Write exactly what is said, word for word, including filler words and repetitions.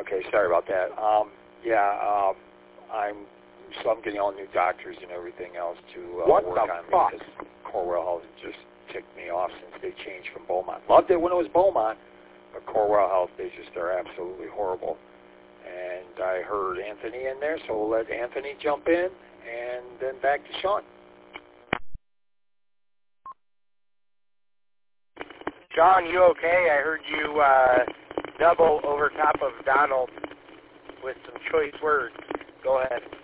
Okay, sorry about that. Um, yeah, um, I'm so I'm getting all new doctors and everything else to uh, what work the on fuck? me because Corewell Health just ticked me off since they changed from Beaumont. Loved it when it was Beaumont, but Corewell Health, they just are absolutely horrible. And I heard Anthony in there, so we'll let Anthony jump in, and then back to Sean. Sean, you okay? I heard you uh, double over top of Donald with some choice words. Go ahead.